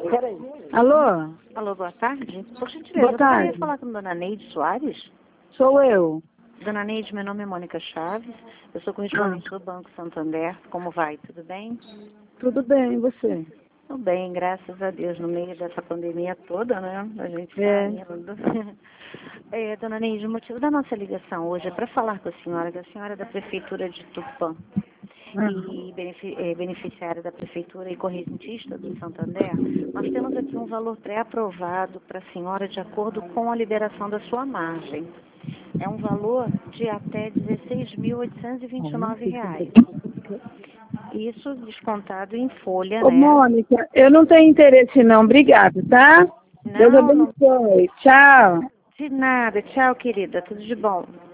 Peraí. Alô? Alô, boa tarde. Por gentileza, Boa eu tarde. poderia falar com a dona Neide Soares? Sou eu. Dona Neide, meu nome é Mônica Chaves. Eu sou correspondente do Banco Santander. Como vai? Tudo bem? Tudo bem, e você? Tudo bem, graças a Deus, no meio dessa pandemia toda, né? A gente É. está indo. Dona Neide, o motivo da nossa ligação hoje é para falar com a senhora, que a senhora é da Prefeitura de Tupã e beneficiária da Prefeitura e correntista do Santander. Nós temos aqui um valor pré-aprovado para a senhora de acordo com a liberação da sua margem. É um valor de até R$ 16.829. Isso descontado em folha, Ô, né? Mônica, eu não tenho interesse não, obrigado, tá? Deus Não, não. abençoe. Tchau. De nada. Tchau, querida. Tudo de bom.